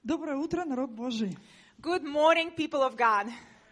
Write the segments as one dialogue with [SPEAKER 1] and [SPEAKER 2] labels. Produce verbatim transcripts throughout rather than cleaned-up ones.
[SPEAKER 1] Доброе утро, народ Божий.
[SPEAKER 2] Good morning, people of God.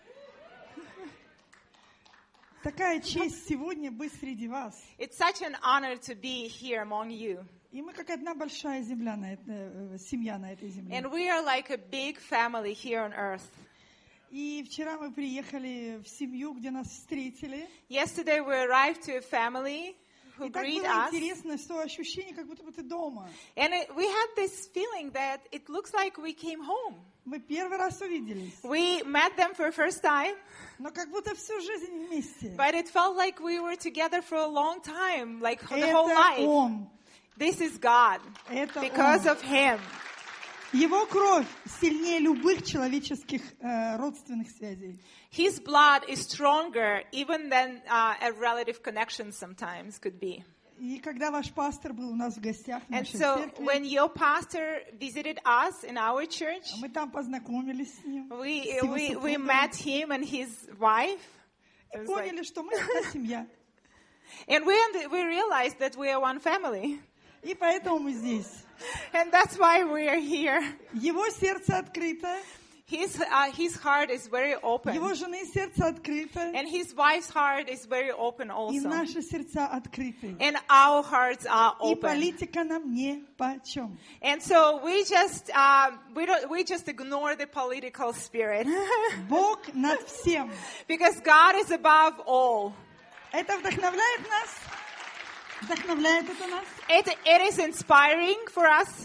[SPEAKER 1] Такая честь сегодня быть среди вас.
[SPEAKER 2] It's such an honor to be here among you.
[SPEAKER 1] И мы как одна большая земля на это, э, семья на этой земле.
[SPEAKER 2] And we are like a big family here on earth.
[SPEAKER 1] И вчера мы приехали в семью, где нас встретили.
[SPEAKER 2] Yesterday we arrived to a family who
[SPEAKER 1] И так
[SPEAKER 2] greet
[SPEAKER 1] было
[SPEAKER 2] us.
[SPEAKER 1] интересно, что ощущение, как будто бы ты дома.
[SPEAKER 2] And it, we had this feeling that it looks like we came home.
[SPEAKER 1] Мы первый раз увиделись,
[SPEAKER 2] We met them for the first time,
[SPEAKER 1] но как будто всю жизнь вместе.
[SPEAKER 2] but it felt like we were together for a long time, like the whole
[SPEAKER 1] Это
[SPEAKER 2] life.
[SPEAKER 1] Он.
[SPEAKER 2] This is God,
[SPEAKER 1] Это
[SPEAKER 2] because
[SPEAKER 1] Он.
[SPEAKER 2] of Him.
[SPEAKER 1] Его кровь сильнее любых человеческих э, родственных связей.
[SPEAKER 2] His blood is stronger even than uh, a relative connection sometimes could be.
[SPEAKER 1] И когда ваш пастор был у нас в гостях в
[SPEAKER 2] And
[SPEAKER 1] нашей
[SPEAKER 2] so
[SPEAKER 1] церкви,
[SPEAKER 2] when your pastor visited us in our church,
[SPEAKER 1] мы там познакомились с ним,
[SPEAKER 2] we,
[SPEAKER 1] с его
[SPEAKER 2] we, we
[SPEAKER 1] супругом,
[SPEAKER 2] met him and his wife.
[SPEAKER 1] и
[SPEAKER 2] It was
[SPEAKER 1] поняли,
[SPEAKER 2] like-
[SPEAKER 1] что мы одна семья.
[SPEAKER 2] and we, und- we realized that we are one family.
[SPEAKER 1] И поэтому мы здесь.
[SPEAKER 2] And that's why we are here.
[SPEAKER 1] Его сердце открыто,
[SPEAKER 2] His, uh, his heart is very open.
[SPEAKER 1] его жены сердце открыто,
[SPEAKER 2] And his wife's heart is very open
[SPEAKER 1] и
[SPEAKER 2] also.
[SPEAKER 1] наши сердца открыты.
[SPEAKER 2] And our hearts are
[SPEAKER 1] И
[SPEAKER 2] open.
[SPEAKER 1] политика нам не почем.
[SPEAKER 2] And so we just uh, we don't we just ignore the political spirit
[SPEAKER 1] Бог над всем.
[SPEAKER 2] because God is above all.
[SPEAKER 1] Это вдохновляет нас? Вдохновляет это нас?
[SPEAKER 2] It it is inspiring for us.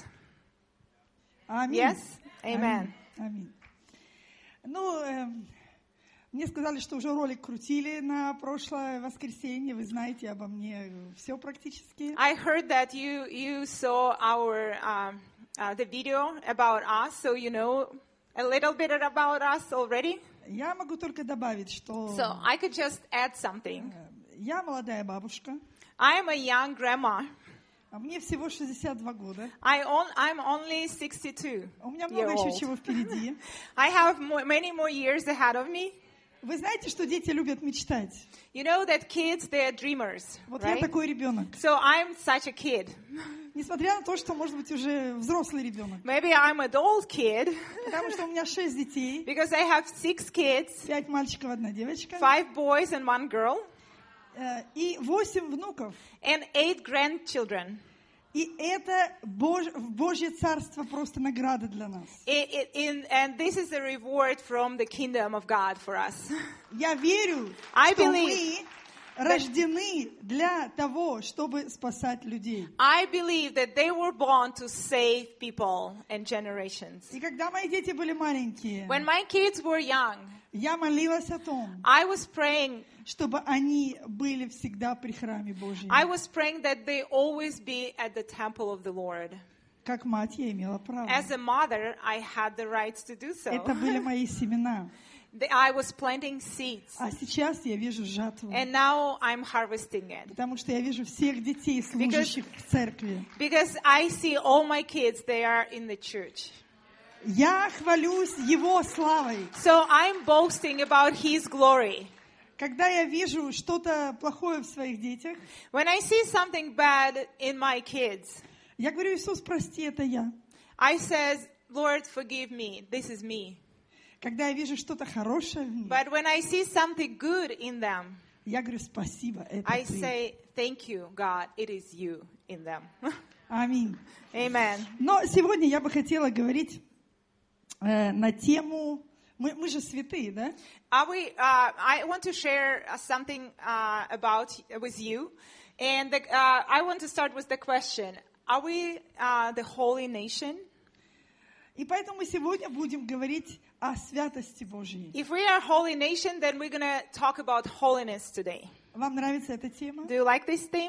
[SPEAKER 1] Аминь.
[SPEAKER 2] Yes? Amen.
[SPEAKER 1] Аминь. Аминь. Ну, эм, мне сказали, что уже ролик крутили на прошлое воскресенье. Вы знаете обо мне все практически.
[SPEAKER 2] I heard that you you saw our um, uh, the video about us, so you know a little bit about us already.
[SPEAKER 1] Я могу только добавить, что
[SPEAKER 2] So I could just add something.
[SPEAKER 1] э, я молодая бабушка,
[SPEAKER 2] I am a young grandma.
[SPEAKER 1] а мне всего шестьдесят два года.
[SPEAKER 2] I on, I'm only sixty-two
[SPEAKER 1] У меня
[SPEAKER 2] year
[SPEAKER 1] много еще
[SPEAKER 2] old.
[SPEAKER 1] чего впереди.
[SPEAKER 2] I have more, many more years ahead of me.
[SPEAKER 1] Вы знаете, что дети любят мечтать?
[SPEAKER 2] You know that kids, they are dreamers,
[SPEAKER 1] Вот я
[SPEAKER 2] right?
[SPEAKER 1] такой ребенок.
[SPEAKER 2] So I'm such a kid.
[SPEAKER 1] Несмотря на то, что, может быть, уже взрослый ребенок.
[SPEAKER 2] Maybe I'm an old kid
[SPEAKER 1] Потому что у меня шесть детей,
[SPEAKER 2] because I have six kids,
[SPEAKER 1] пять мальчиков, одна девочка,
[SPEAKER 2] five boys and one girl,
[SPEAKER 1] э, и восемь внуков.
[SPEAKER 2] and eight grandchildren.
[SPEAKER 1] И это Бож- в Божье царство просто награда для нас.
[SPEAKER 2] It, it, in, and this is a reward from the kingdom of God for us.
[SPEAKER 1] Я верю,
[SPEAKER 2] I
[SPEAKER 1] что
[SPEAKER 2] believe
[SPEAKER 1] мы рождены для того, чтобы спасать людей.
[SPEAKER 2] I believe that they were born to save people and generations.
[SPEAKER 1] И когда мои дети были маленькие,
[SPEAKER 2] When my kids were young,
[SPEAKER 1] я молилась о том,
[SPEAKER 2] I was praying
[SPEAKER 1] чтобы они были всегда при храме Божьем.
[SPEAKER 2] I was praying that they always be at the temple of the Lord.
[SPEAKER 1] Как мать я имела право.
[SPEAKER 2] As a mother, I had the rights to do so.
[SPEAKER 1] Это были мои семена.
[SPEAKER 2] The- I was planting seeds,
[SPEAKER 1] А сейчас я вижу жатву.
[SPEAKER 2] and now I'm harvesting it.
[SPEAKER 1] Потому что я вижу всех детей, служащих в церкви.
[SPEAKER 2] Because I see all my kids, they are in the church.
[SPEAKER 1] Я хвалюсь Его славой.
[SPEAKER 2] So I'm boasting about His glory.
[SPEAKER 1] Когда я вижу что-то плохое в своих детях,
[SPEAKER 2] When I see something bad in my kids,
[SPEAKER 1] я говорю: Иисус, прости, это я.
[SPEAKER 2] I says, Lord, forgive me. This is me.
[SPEAKER 1] Когда я вижу что-то хорошее в них,
[SPEAKER 2] But when I see something good in them,
[SPEAKER 1] я говорю: спасибо, это
[SPEAKER 2] I
[SPEAKER 1] ты.
[SPEAKER 2] say, thank you, God. It is you in them.
[SPEAKER 1] Аминь.
[SPEAKER 2] Amen.
[SPEAKER 1] Но сегодня я бы хотела говорить э, на тему... Мы, мы же святые, да?
[SPEAKER 2] Are we, uh, I want to share uh, something uh, about with you. And the, uh, I want to start with the question, are we uh, the holy nation?
[SPEAKER 1] И поэтому мы сегодня будем говорить о святости Божьей.
[SPEAKER 2] If we are a holy nation, then we're going to talk about holiness today.
[SPEAKER 1] Вам нравится эта тема?
[SPEAKER 2] Do you like this theme?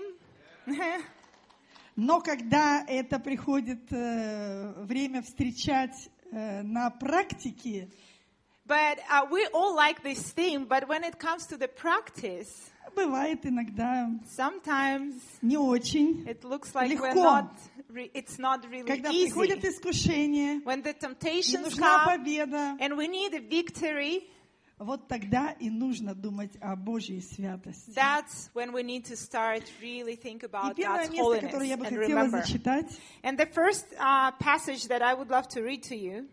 [SPEAKER 1] Но когда это приходит э, время встречать э, на практике,
[SPEAKER 2] But uh, we all like this theme, but when it comes to the practice,
[SPEAKER 1] бывает иногда
[SPEAKER 2] sometimes
[SPEAKER 1] не очень.
[SPEAKER 2] it looks like we're
[SPEAKER 1] Легко.
[SPEAKER 2] not, re- it's not really
[SPEAKER 1] Когда приходят
[SPEAKER 2] easy.
[SPEAKER 1] искушения,
[SPEAKER 2] When the
[SPEAKER 1] и
[SPEAKER 2] temptations
[SPEAKER 1] нужна
[SPEAKER 2] come
[SPEAKER 1] победа,
[SPEAKER 2] and we need a victory,
[SPEAKER 1] вот тогда и нужно думать о Божьей святости.
[SPEAKER 2] That's when we need to start really think
[SPEAKER 1] И
[SPEAKER 2] about
[SPEAKER 1] первое
[SPEAKER 2] God's
[SPEAKER 1] место, которое
[SPEAKER 2] holiness
[SPEAKER 1] я бы
[SPEAKER 2] and
[SPEAKER 1] хотела
[SPEAKER 2] remember.
[SPEAKER 1] зачитать,
[SPEAKER 2] And the first uh, passage that I would love to read to you.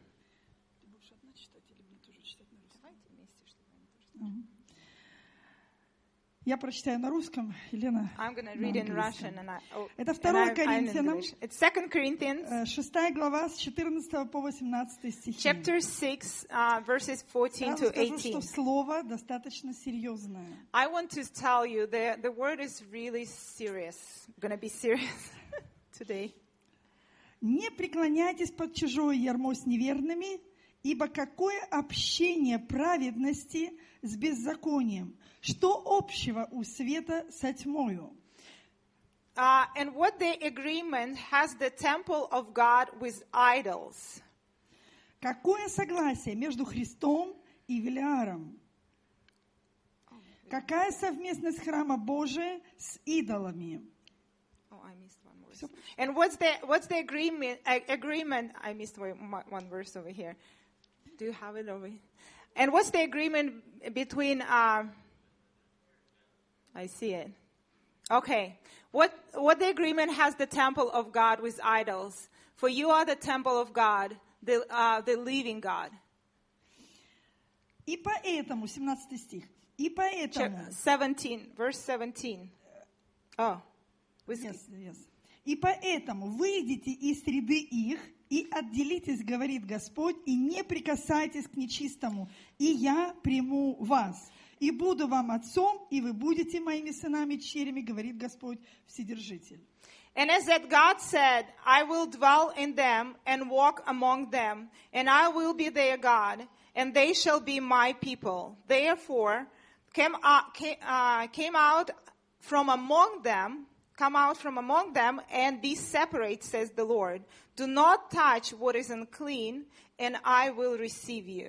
[SPEAKER 1] я прочитаю на русском, Елена
[SPEAKER 2] I'm going to
[SPEAKER 1] на
[SPEAKER 2] read in
[SPEAKER 1] английском.
[SPEAKER 2] Russian and I, oh,
[SPEAKER 1] Это
[SPEAKER 2] and
[SPEAKER 1] второе
[SPEAKER 2] I, I'm in
[SPEAKER 1] Коринфянам,
[SPEAKER 2] English. It's Second Corinthians,
[SPEAKER 1] э, шестая глава с четырнадцатого по восемнадцатый стихи.
[SPEAKER 2] chapter six, uh, verses fourteen
[SPEAKER 1] Сразу
[SPEAKER 2] to
[SPEAKER 1] скажу,
[SPEAKER 2] eighteen.
[SPEAKER 1] что слово достаточно серьезное.
[SPEAKER 2] I want to tell you the the word is really serious. I'm going to be serious today.
[SPEAKER 1] Не преклоняйтесь под чужое ярмо с неверными, ибо какое общение праведности с беззаконием? Что общего у света со тьмою?
[SPEAKER 2] Uh, and what the agreement has the temple of God with idols?
[SPEAKER 1] Какое согласие между Христом и Велиаром? Какая совместность храма Божия с идолами?
[SPEAKER 2] Oh, I missed one verse. And what's the what's the agreement? Uh, agreement? I missed one, one verse over here. Do you have it over here? And what's the agreement between? Uh, I see it. Okay. What what the agreement has the temple of God with idols? For you are the temple of God, the uh, the living God.
[SPEAKER 1] И поэтому, семнадцатый стих, и поэтому...
[SPEAKER 2] seventeen, verse seventeen. Oh.
[SPEAKER 1] Yes, yes. И поэтому выйдите из среды их и отделитесь, говорит Господь, и не прикасайтесь к нечистому, и я приму вас. И буду вам отцом, и вы будете моими сынами, черями, говорит Господь Вседержитель.
[SPEAKER 2] And as that God said, I will dwell in them and walk among them, and I will be their God, and they shall be my people. Therefore, came out, came, uh, came out from among them, come out from among them, and be separate, says the Lord. Do not touch what is unclean, and I will receive you.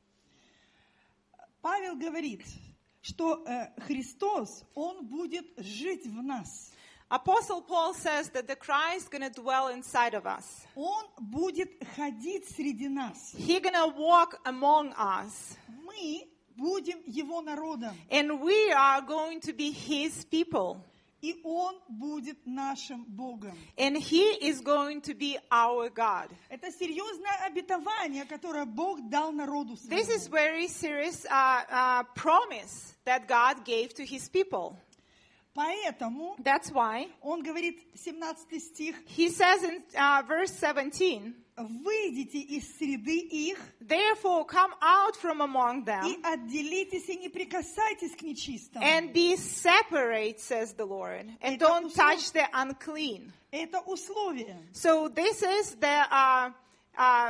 [SPEAKER 1] Павел говорит, что э, Христос, Он будет жить в нас.
[SPEAKER 2] Apostle Paul says that the Christ is going to dwell inside of us.
[SPEAKER 1] Он будет ходить среди нас.
[SPEAKER 2] He's going to walk among us.
[SPEAKER 1] Мы будем Его народом.
[SPEAKER 2] And we are going to be His people.
[SPEAKER 1] И Он будет нашим Богом.
[SPEAKER 2] And He is going to be our God.
[SPEAKER 1] Это серьезное обетование, которое Бог дал народу своему.
[SPEAKER 2] This is very serious uh, uh, promise that God gave to His people.
[SPEAKER 1] Поэтому
[SPEAKER 2] That's why
[SPEAKER 1] Он говорит, семнадцатый стих,
[SPEAKER 2] He says in uh, verse seventeen,
[SPEAKER 1] выйдите из среды их
[SPEAKER 2] therefore come out from among
[SPEAKER 1] и
[SPEAKER 2] them
[SPEAKER 1] отделитесь и не прикасайтесь к нечистому.
[SPEAKER 2] and be separate, says the Lord, and
[SPEAKER 1] Это
[SPEAKER 2] don't
[SPEAKER 1] услов-
[SPEAKER 2] touch the unclean.
[SPEAKER 1] Это условие.
[SPEAKER 2] So this is the uh, uh,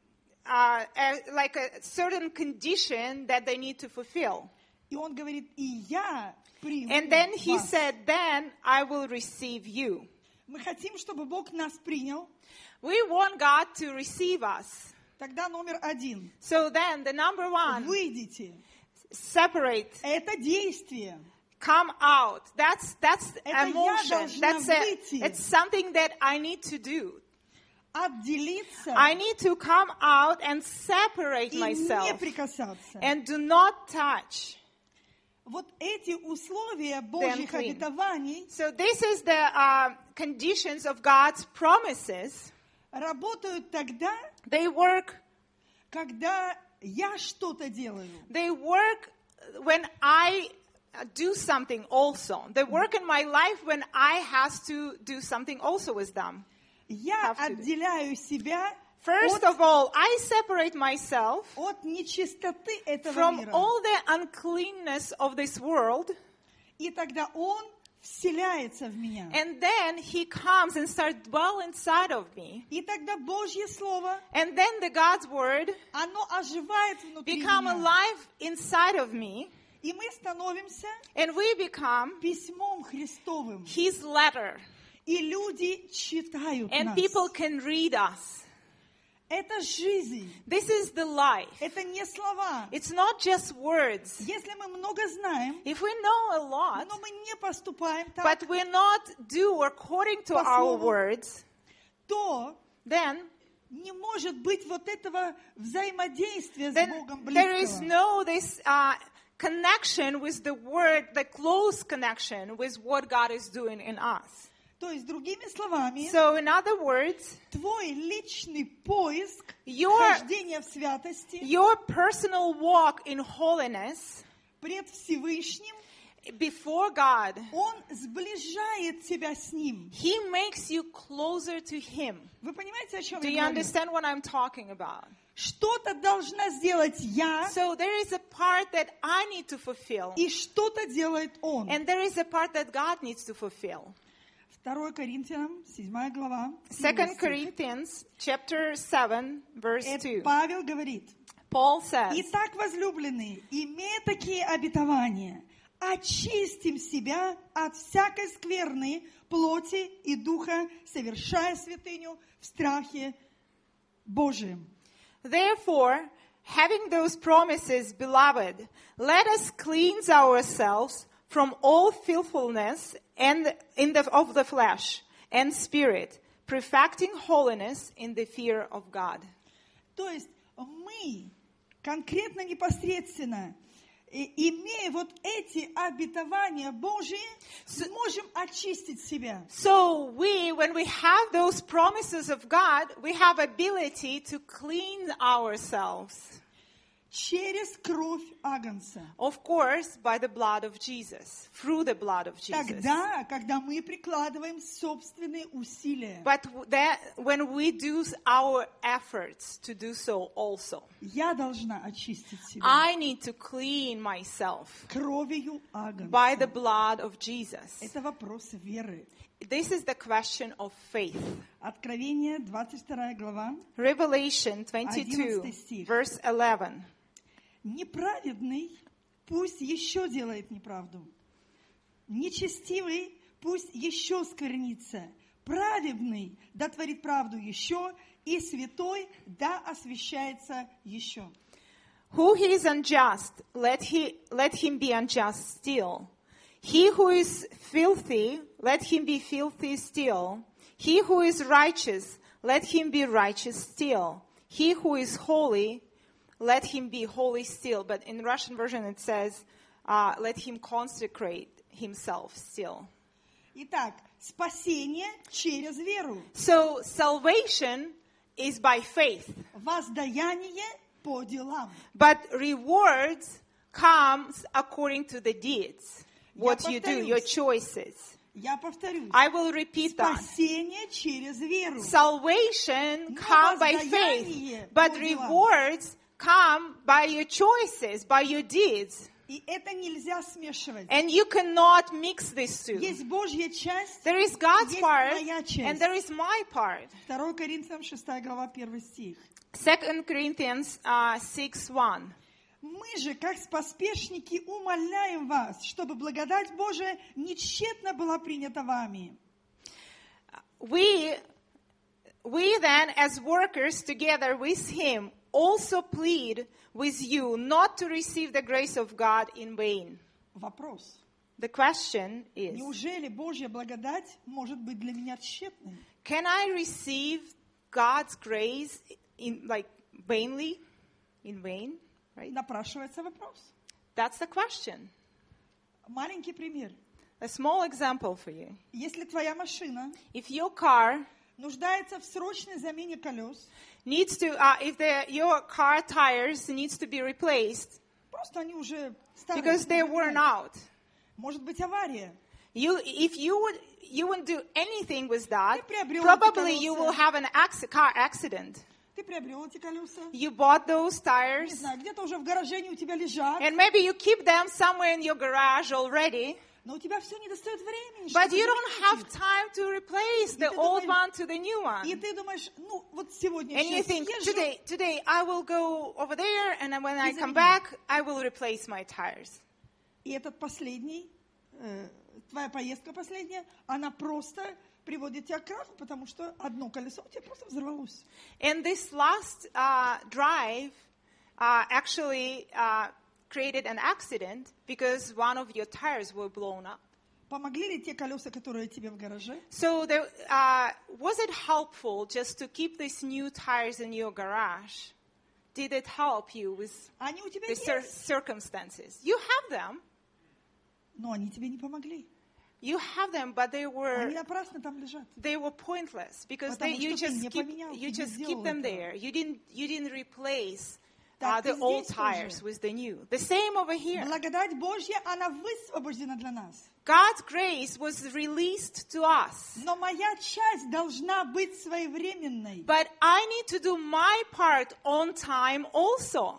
[SPEAKER 2] uh, uh, like a certain condition that they need to fulfill.
[SPEAKER 1] И Он говорит, и я приму
[SPEAKER 2] And then He
[SPEAKER 1] вас.
[SPEAKER 2] said, then I will receive you.
[SPEAKER 1] Мы хотим, чтобы Бог нас принял.
[SPEAKER 2] We want God to receive us.
[SPEAKER 1] Тогда номер один.
[SPEAKER 2] So then the number one,
[SPEAKER 1] Выйдите.
[SPEAKER 2] separate,
[SPEAKER 1] Это действие.
[SPEAKER 2] come out. That's that's
[SPEAKER 1] Это я
[SPEAKER 2] emotion.
[SPEAKER 1] должна
[SPEAKER 2] That's a,
[SPEAKER 1] выйти.
[SPEAKER 2] it's something that I need to do.
[SPEAKER 1] Отделиться
[SPEAKER 2] I need to come out and separate
[SPEAKER 1] и не
[SPEAKER 2] myself
[SPEAKER 1] прикасаться.
[SPEAKER 2] and do not touch.
[SPEAKER 1] Вот эти условия Божьих
[SPEAKER 2] unclean.
[SPEAKER 1] обетований
[SPEAKER 2] So this is the uh, conditions of God's promises.
[SPEAKER 1] работают тогда,
[SPEAKER 2] They work.
[SPEAKER 1] когда я что-то делаю.
[SPEAKER 2] They work when I do something also. They work in my life when I have to do something also with them.
[SPEAKER 1] Я
[SPEAKER 2] Have to do.
[SPEAKER 1] отделяю себя
[SPEAKER 2] First
[SPEAKER 1] от,
[SPEAKER 2] of all, I separate myself
[SPEAKER 1] от нечистоты этого
[SPEAKER 2] from
[SPEAKER 1] мира.
[SPEAKER 2] all the uncleanness of this world,
[SPEAKER 1] И тогда Он вселяется в меня.
[SPEAKER 2] and then He comes and starts dwell inside of me.
[SPEAKER 1] И тогда Божье Слово,
[SPEAKER 2] And then the God's word
[SPEAKER 1] оно оживает внутри
[SPEAKER 2] become
[SPEAKER 1] меня.
[SPEAKER 2] alive inside of me,
[SPEAKER 1] И мы становимся
[SPEAKER 2] and we become
[SPEAKER 1] письмом Христовым.
[SPEAKER 2] His letter,
[SPEAKER 1] И люди читают
[SPEAKER 2] and
[SPEAKER 1] нас.
[SPEAKER 2] people can read us.
[SPEAKER 1] Это жизнь.
[SPEAKER 2] This is the life.
[SPEAKER 1] Это не слова.
[SPEAKER 2] It's not just words.
[SPEAKER 1] Если мы много знаем,
[SPEAKER 2] If we know a lot,
[SPEAKER 1] но мы не поступаем так,
[SPEAKER 2] but we're not do according to
[SPEAKER 1] По
[SPEAKER 2] our
[SPEAKER 1] слову.
[SPEAKER 2] words,
[SPEAKER 1] то
[SPEAKER 2] then
[SPEAKER 1] не может быть вот этого взаимодействия с
[SPEAKER 2] then
[SPEAKER 1] Богом
[SPEAKER 2] there is
[SPEAKER 1] близкого.
[SPEAKER 2] no this uh, connection with the word, the close connection with what God is doing in us.
[SPEAKER 1] То есть, другими словами,
[SPEAKER 2] So in other words,
[SPEAKER 1] твой личный поиск
[SPEAKER 2] Your-
[SPEAKER 1] хождения в святости
[SPEAKER 2] your personal walk in holiness
[SPEAKER 1] пред Всевышним,
[SPEAKER 2] before God,
[SPEAKER 1] он сближает тебя с Ним.
[SPEAKER 2] He makes you closer to Him.
[SPEAKER 1] Вы понимаете, о чем
[SPEAKER 2] Do
[SPEAKER 1] я
[SPEAKER 2] you
[SPEAKER 1] говорю?
[SPEAKER 2] understand what I'm talking about?
[SPEAKER 1] Что-то должна сделать я,
[SPEAKER 2] So there is a part that I need to fulfill,
[SPEAKER 1] и что-то делает Он.
[SPEAKER 2] and there is a part that God needs to fulfill.
[SPEAKER 1] второе Коринфянам, седьмая глава.
[SPEAKER 2] Second
[SPEAKER 1] первый стих.
[SPEAKER 2] Corinthians chapter seven, verse
[SPEAKER 1] Это
[SPEAKER 2] two.
[SPEAKER 1] Павел говорит:
[SPEAKER 2] Paul says,
[SPEAKER 1] «Итак, возлюбленные, имея такие обетования, очистим себя от всякой скверны плоти и духа, совершая святыню в страхе Божием».
[SPEAKER 2] Therefore, having those promises, beloved, let us cleanse ourselves from all filthfulness and in the, of the flesh and spirit, perfecting holiness in the fear of God.
[SPEAKER 1] То есть мы конкретно, непосредственно, и- имея вот эти обетования Божьи, сможем очистить себя.
[SPEAKER 2] So we, when we have those promises of God, we have ability to clean ourselves.
[SPEAKER 1] Через кровь Агнца.
[SPEAKER 2] Of course, by the blood of Jesus, through the blood of Jesus.
[SPEAKER 1] Тогда, когда мы прикладываем собственные усилия.
[SPEAKER 2] But that, when we do our efforts to do so also,
[SPEAKER 1] Я должна очистить себя
[SPEAKER 2] I need to clean myself
[SPEAKER 1] кровью Агнца.
[SPEAKER 2] by the blood of Jesus.
[SPEAKER 1] Это вопрос веры.
[SPEAKER 2] This is the question of faith.
[SPEAKER 1] Откровение, двадцать вторая глава.
[SPEAKER 2] Revelation twenty-two,
[SPEAKER 1] одиннадцатый стих.
[SPEAKER 2] verse eleven.
[SPEAKER 1] Неправедный пусть еще делает неправду. Нечестивый пусть еще сквернится. Праведный да творит правду еще, и святой да освящается еще.
[SPEAKER 2] Who is unjust, let, he, let him be unjust still. He who is filthy, let him be filthy still. He who is righteous, let him be righteous still. He who is holy, let him be holy still. But in the Russian version it says, uh, let him consecrate himself still.
[SPEAKER 1] Итак, спасение через веру.
[SPEAKER 2] So salvation is by faith,
[SPEAKER 1] Воздаяние по делам.
[SPEAKER 2] but rewards comes according to the deeds. What you do, your choices.
[SPEAKER 1] Я повторюсь.
[SPEAKER 2] I will repeat that.
[SPEAKER 1] Спасение через веру.
[SPEAKER 2] Salvation comes by faith, but rewards come by your choices, by your deeds.
[SPEAKER 1] И это нельзя смешивать.
[SPEAKER 2] And you cannot mix these two.
[SPEAKER 1] Есть Божья часть,
[SPEAKER 2] There is God's
[SPEAKER 1] есть
[SPEAKER 2] part,
[SPEAKER 1] моя часть.
[SPEAKER 2] and there is my part.
[SPEAKER 1] второе Коринфянам, шестая глава, первый стих.
[SPEAKER 2] Second Corinthians uh, six one.
[SPEAKER 1] Мы же, как поспешники, умоляем вас, чтобы благодать Божия нечетно была принята вами.
[SPEAKER 2] We, we then, as workers together with him, also plead with you not to receive the grace of God in vain.
[SPEAKER 1] Вопрос.
[SPEAKER 2] The question is,
[SPEAKER 1] Неужели Божья благодать может быть для меня тщетной?
[SPEAKER 2] can I receive God's grace in like vainly, in vain? Right?
[SPEAKER 1] Напрашивается вопрос.
[SPEAKER 2] That's the question.
[SPEAKER 1] Маленький пример.
[SPEAKER 2] A small example for you.
[SPEAKER 1] Если твоя машина
[SPEAKER 2] If your car
[SPEAKER 1] нуждается в срочной замене колес,
[SPEAKER 2] needs to, uh, if the, your car tires needs to be replaced
[SPEAKER 1] просто они уже старые.
[SPEAKER 2] because they're worn out,
[SPEAKER 1] Может быть авария.
[SPEAKER 2] you, if you would, you wouldn't do anything with that,
[SPEAKER 1] Ты приобрел
[SPEAKER 2] probably
[SPEAKER 1] эти
[SPEAKER 2] you
[SPEAKER 1] колеса.
[SPEAKER 2] will have an acc- car accident.
[SPEAKER 1] Ты приобрел эти колеса.
[SPEAKER 2] You bought those
[SPEAKER 1] Не
[SPEAKER 2] tires,
[SPEAKER 1] знаю, где-то уже в гараже они у тебя лежат.
[SPEAKER 2] and maybe you keep them somewhere in your garage already,
[SPEAKER 1] Но у тебя все не достает времени.
[SPEAKER 2] but
[SPEAKER 1] чтобы
[SPEAKER 2] you don't have
[SPEAKER 1] заменить.
[SPEAKER 2] time to replace the
[SPEAKER 1] ты
[SPEAKER 2] old
[SPEAKER 1] думаешь-
[SPEAKER 2] one to the new one.
[SPEAKER 1] И ты думаешь, ну вот сегодня
[SPEAKER 2] And you
[SPEAKER 1] еще
[SPEAKER 2] think,
[SPEAKER 1] съезжу,
[SPEAKER 2] today, today I will go over there, and then when I come
[SPEAKER 1] заменю.
[SPEAKER 2] back, I will replace my tires.
[SPEAKER 1] и этот последний, э, твоя поездка последняя, она просто приводит тебя к краху, потому что одно колесо у тебя просто взорвалось.
[SPEAKER 2] And this last uh, drive uh, actually uh, created an accident because one of your tires were blown up.
[SPEAKER 1] помогли ли те колеса, которые тебе в гараже?
[SPEAKER 2] So there, uh, was it helpful just to keep these new tires in your garage? Did it help you with
[SPEAKER 1] Они у тебя
[SPEAKER 2] the cir-
[SPEAKER 1] есть,
[SPEAKER 2] circumstances? You have them.
[SPEAKER 1] но они тебе не помогли.
[SPEAKER 2] You have them, but they were
[SPEAKER 1] Они напрасно там лежат.
[SPEAKER 2] they were pointless because they,
[SPEAKER 1] Потому
[SPEAKER 2] you
[SPEAKER 1] что ты
[SPEAKER 2] just
[SPEAKER 1] не
[SPEAKER 2] keep
[SPEAKER 1] поменял,
[SPEAKER 2] you
[SPEAKER 1] ты не
[SPEAKER 2] just keep
[SPEAKER 1] сделал
[SPEAKER 2] them
[SPEAKER 1] этого.
[SPEAKER 2] there. You didn't you didn't replace
[SPEAKER 1] Так
[SPEAKER 2] uh, the
[SPEAKER 1] и
[SPEAKER 2] old
[SPEAKER 1] здесь
[SPEAKER 2] tires
[SPEAKER 1] тоже.
[SPEAKER 2] with the new. The same over here.
[SPEAKER 1] Благодать Божья, она высвобождена для нас.
[SPEAKER 2] God's grace was released to us.
[SPEAKER 1] Но моя часть должна быть своевременной.
[SPEAKER 2] But I need to do my part on time also.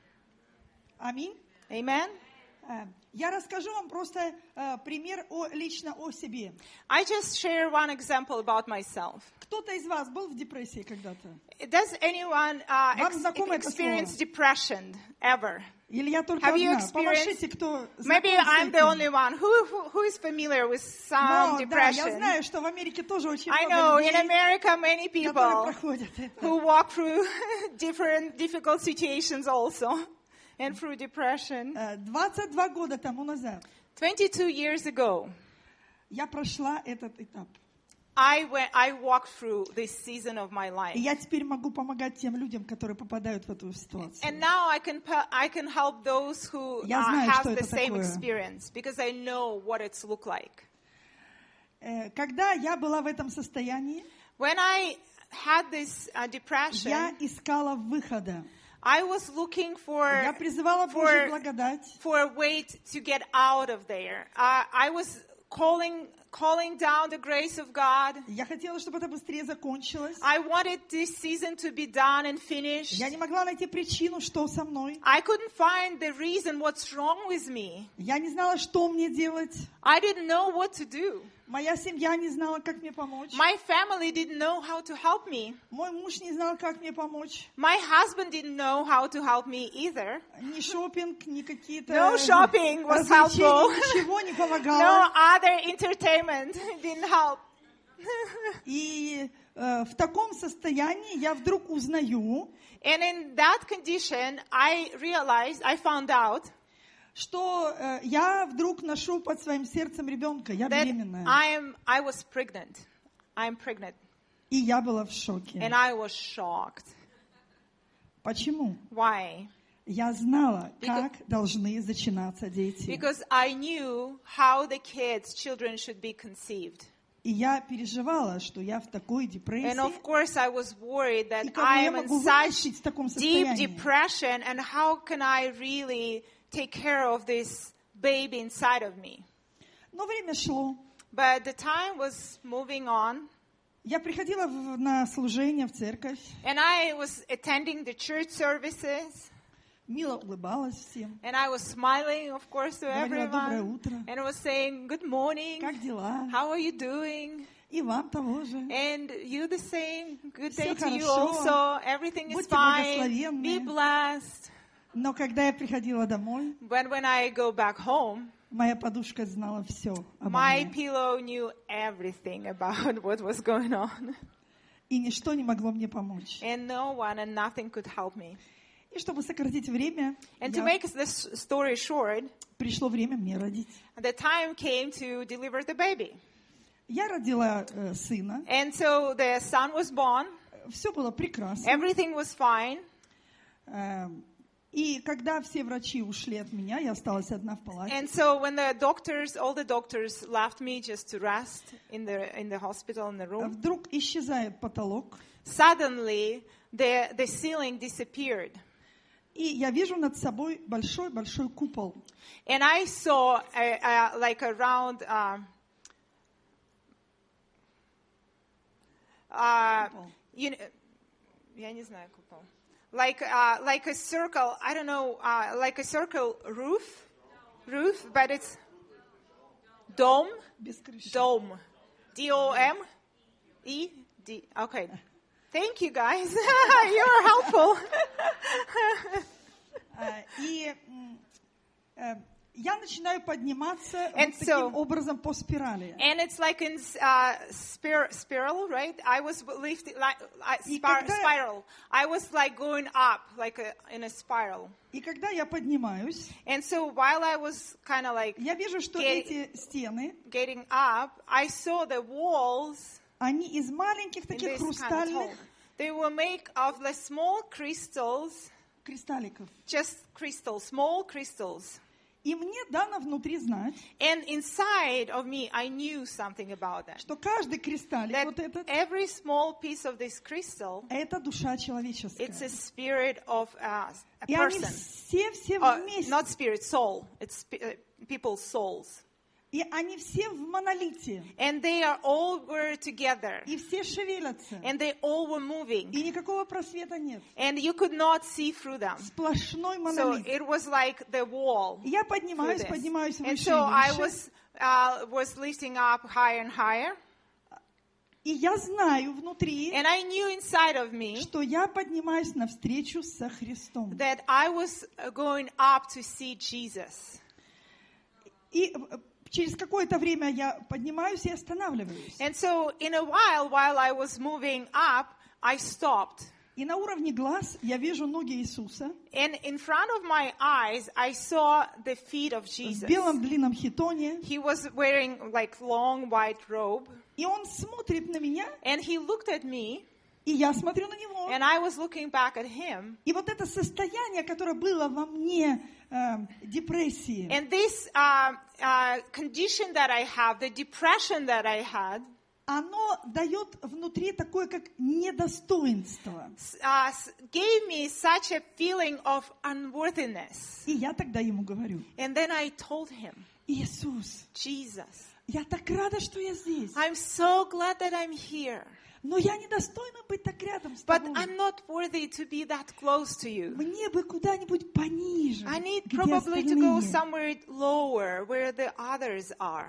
[SPEAKER 1] Аминь.
[SPEAKER 2] Amen.
[SPEAKER 1] Э, Я расскажу вам просто э, пример о, лично о себе.
[SPEAKER 2] I just share one example about myself.
[SPEAKER 1] Кто-то из вас был в депрессии когда-то?
[SPEAKER 2] Does anyone uh,
[SPEAKER 1] Вам
[SPEAKER 2] ex-
[SPEAKER 1] знакомо это
[SPEAKER 2] experience
[SPEAKER 1] слово?
[SPEAKER 2] depression ever?
[SPEAKER 1] Или я только
[SPEAKER 2] Have you
[SPEAKER 1] одна?
[SPEAKER 2] experienced-
[SPEAKER 1] Помашите, кто
[SPEAKER 2] Maybe
[SPEAKER 1] знаком с
[SPEAKER 2] I'm the
[SPEAKER 1] этим.
[SPEAKER 2] only one. Who, who, who is familiar with some
[SPEAKER 1] Но, да, я
[SPEAKER 2] depression?
[SPEAKER 1] знаю, что в Америке тоже очень
[SPEAKER 2] I
[SPEAKER 1] много
[SPEAKER 2] know in
[SPEAKER 1] людей,
[SPEAKER 2] America many
[SPEAKER 1] которые
[SPEAKER 2] people
[SPEAKER 1] проходят это.
[SPEAKER 2] who walk through different difficult situations also and through depression.
[SPEAKER 1] Э, двадцать два года тому назад
[SPEAKER 2] twenty-two years ago,
[SPEAKER 1] я прошла этот этап.
[SPEAKER 2] I went, I walked through this season of my life.
[SPEAKER 1] И я теперь могу помогать тем людям, которые попадают в эту ситуацию.
[SPEAKER 2] And now I can pe- I can help those who
[SPEAKER 1] Я
[SPEAKER 2] uh,
[SPEAKER 1] знаю,
[SPEAKER 2] have
[SPEAKER 1] что
[SPEAKER 2] the
[SPEAKER 1] это
[SPEAKER 2] same
[SPEAKER 1] такое.
[SPEAKER 2] experience because I know what it's look like.
[SPEAKER 1] Э, Когда я была в этом состоянии,
[SPEAKER 2] When I had this uh, depression,
[SPEAKER 1] я искала выхода.
[SPEAKER 2] I was looking for
[SPEAKER 1] Я призывала Божью
[SPEAKER 2] for
[SPEAKER 1] благодать.
[SPEAKER 2] for a way t- to get out of there. Uh, I was calling calling down the grace of God.
[SPEAKER 1] Я хотела, чтобы это быстрее закончилось.
[SPEAKER 2] I wanted this season to be done and finished.
[SPEAKER 1] Я не могла найти причину, что со мной.
[SPEAKER 2] I couldn't find the reason what's wrong with me.
[SPEAKER 1] Я не знала, что мне делать.
[SPEAKER 2] I didn't know what to do.
[SPEAKER 1] Моя семья не знала, как мне помочь.
[SPEAKER 2] My family didn't know how to help me.
[SPEAKER 1] Мой муж не знал, как мне помочь.
[SPEAKER 2] My husband didn't know how to help me either.
[SPEAKER 1] Ни шопинг, ни какие-то
[SPEAKER 2] No shopping was
[SPEAKER 1] развлечения,
[SPEAKER 2] helpful.
[SPEAKER 1] ничего не
[SPEAKER 2] No
[SPEAKER 1] помогало.
[SPEAKER 2] other entertainment didn't help.
[SPEAKER 1] И э, в таком состоянии я вдруг узнаю,
[SPEAKER 2] And in that condition, I realized, I found out
[SPEAKER 1] что э, я вдруг ношу под своим сердцем ребенка. Я
[SPEAKER 2] that
[SPEAKER 1] беременная.
[SPEAKER 2] I am, I was pregnant. I'm pregnant.
[SPEAKER 1] И я была в шоке.
[SPEAKER 2] And I was shocked.
[SPEAKER 1] Почему?
[SPEAKER 2] Why?
[SPEAKER 1] Я знала,
[SPEAKER 2] Because-
[SPEAKER 1] как должны начинаться дети.
[SPEAKER 2] Because I knew how the kids, children should be conceived.
[SPEAKER 1] И я переживала, что я в такой
[SPEAKER 2] And
[SPEAKER 1] депрессии.
[SPEAKER 2] of course, I was worried
[SPEAKER 1] И
[SPEAKER 2] that
[SPEAKER 1] как
[SPEAKER 2] I
[SPEAKER 1] я
[SPEAKER 2] am in
[SPEAKER 1] могу
[SPEAKER 2] such
[SPEAKER 1] выносить в таком
[SPEAKER 2] deep
[SPEAKER 1] состоянии?
[SPEAKER 2] depression, and how can I really take care of this baby inside of me?
[SPEAKER 1] Но время шло.
[SPEAKER 2] But the time was moving on,
[SPEAKER 1] Я приходила в- на служение в церковь,
[SPEAKER 2] and I was attending the church services,
[SPEAKER 1] мило улыбалась всем,
[SPEAKER 2] and I was smiling, of course, to
[SPEAKER 1] говорила доброе
[SPEAKER 2] everyone,
[SPEAKER 1] утро,
[SPEAKER 2] and I was saying, "Good morning,
[SPEAKER 1] как дела?
[SPEAKER 2] how are you doing?"
[SPEAKER 1] И вам того же.
[SPEAKER 2] And you the same. Good day
[SPEAKER 1] Всё
[SPEAKER 2] to you
[SPEAKER 1] хорошо.
[SPEAKER 2] also. Everything is
[SPEAKER 1] Будьте
[SPEAKER 2] fine.
[SPEAKER 1] благословенны.
[SPEAKER 2] Be blessed.
[SPEAKER 1] Но когда я приходила домой,
[SPEAKER 2] But when I go back home,
[SPEAKER 1] моя подушка знала все обо
[SPEAKER 2] my
[SPEAKER 1] мне.
[SPEAKER 2] pillow knew everything about what was going on.
[SPEAKER 1] И ничто не могло мне помочь.
[SPEAKER 2] And no one and nothing could help me.
[SPEAKER 1] И чтобы сократить время,
[SPEAKER 2] And to
[SPEAKER 1] я-
[SPEAKER 2] make this story short,
[SPEAKER 1] пришло время мне родить.
[SPEAKER 2] the time came to deliver the baby.
[SPEAKER 1] Я родила э, сына.
[SPEAKER 2] And so the son was born.
[SPEAKER 1] Все было прекрасно.
[SPEAKER 2] Everything was fine.
[SPEAKER 1] Э, И когда все врачи ушли от меня, я осталась одна в палате.
[SPEAKER 2] And so when the doctors, all the doctors left me just to rest in the in the hospital in the room,
[SPEAKER 1] Вдруг исчезает потолок,
[SPEAKER 2] suddenly the the ceiling disappeared.
[SPEAKER 1] и я вижу над собой большой-большой купол.
[SPEAKER 2] And I saw a, a, like a round, uh, uh, you know, я не знаю, купол. Like uh, like a circle, I don't know, uh, like a circle roof, roof, but it's dome,
[SPEAKER 1] Без крыши.
[SPEAKER 2] dome, D O M E D. Okay, thank you guys, you're helpful.
[SPEAKER 1] А, И м, э, я начинаю подниматься
[SPEAKER 2] And
[SPEAKER 1] вот таким
[SPEAKER 2] so-
[SPEAKER 1] образом по спирали.
[SPEAKER 2] And it's like in uh, spir- spiral, right? I was lifting like I,
[SPEAKER 1] И
[SPEAKER 2] spir-
[SPEAKER 1] когда-
[SPEAKER 2] spiral. I was like going up, like a, in a spiral.
[SPEAKER 1] И когда я поднимаюсь,
[SPEAKER 2] And so while I was kind of like
[SPEAKER 1] я вижу, что
[SPEAKER 2] Ге-
[SPEAKER 1] эти стены,
[SPEAKER 2] getting up, I saw the walls
[SPEAKER 1] они из маленьких
[SPEAKER 2] in
[SPEAKER 1] таких
[SPEAKER 2] this kind of
[SPEAKER 1] хрустальных
[SPEAKER 2] tall. They were made of the small crystals,
[SPEAKER 1] кристалликов.
[SPEAKER 2] just crystals, small crystals.
[SPEAKER 1] И мне дано внутри знать,
[SPEAKER 2] And inside of me, I knew something about that.
[SPEAKER 1] что каждый кристаллик,
[SPEAKER 2] That
[SPEAKER 1] вот этот,
[SPEAKER 2] every small piece of this crystal,
[SPEAKER 1] это душа человеческая.
[SPEAKER 2] it's a spirit of uh, a
[SPEAKER 1] И они
[SPEAKER 2] person.
[SPEAKER 1] все-все
[SPEAKER 2] Uh,
[SPEAKER 1] вместе.
[SPEAKER 2] not spirit, soul. It's sp- uh, people's souls.
[SPEAKER 1] И они все в монолите.
[SPEAKER 2] And they are all were together.
[SPEAKER 1] И все шевелятся.
[SPEAKER 2] And they all were moving.
[SPEAKER 1] И никакого просвета нет.
[SPEAKER 2] And you could not see through them.
[SPEAKER 1] Сплошной
[SPEAKER 2] So
[SPEAKER 1] монолит.
[SPEAKER 2] it was like the wall.
[SPEAKER 1] И я
[SPEAKER 2] through
[SPEAKER 1] поднимаюсь,
[SPEAKER 2] this.
[SPEAKER 1] поднимаюсь
[SPEAKER 2] And
[SPEAKER 1] выше
[SPEAKER 2] so
[SPEAKER 1] и
[SPEAKER 2] I
[SPEAKER 1] выше.
[SPEAKER 2] was, uh, was lifting up higher and higher.
[SPEAKER 1] И я знаю внутри,
[SPEAKER 2] And I knew inside of me
[SPEAKER 1] что я поднимаюсь навстречу со Христом.
[SPEAKER 2] that I was uh, going up to see Jesus.
[SPEAKER 1] И э, через какое-то время я поднимаюсь и останавливаюсь.
[SPEAKER 2] And so in a while, while I was moving up, I stopped.
[SPEAKER 1] И на уровне глаз я вижу ноги Иисуса
[SPEAKER 2] And in front of my eyes, I saw the feet of
[SPEAKER 1] в
[SPEAKER 2] Jesus.
[SPEAKER 1] белом длинном хитоне.
[SPEAKER 2] He was wearing like long white robe.
[SPEAKER 1] И он смотрит на меня,
[SPEAKER 2] And he looked at me,
[SPEAKER 1] и я смотрю на него.
[SPEAKER 2] and I was looking back at him.
[SPEAKER 1] И вот это состояние, которое было во мне, э, депрессии,
[SPEAKER 2] And this uh, uh, condition that I have, the depression that I had,
[SPEAKER 1] оно дает внутри такое, как недостоинство.
[SPEAKER 2] s- uh, s- gave me such a feeling of unworthiness.
[SPEAKER 1] И я тогда ему говорю:
[SPEAKER 2] And then I told him,
[SPEAKER 1] Иисус,
[SPEAKER 2] Jesus,
[SPEAKER 1] я так рада, что я здесь,
[SPEAKER 2] I'm so glad that I'm here,
[SPEAKER 1] но я недостойна быть так рядом с
[SPEAKER 2] but
[SPEAKER 1] тобой.
[SPEAKER 2] I'm not worthy to be that close to you.
[SPEAKER 1] Мне бы куда-нибудь пониже,
[SPEAKER 2] I need
[SPEAKER 1] где
[SPEAKER 2] probably to go
[SPEAKER 1] остальные.
[SPEAKER 2] somewhere lower where the others are.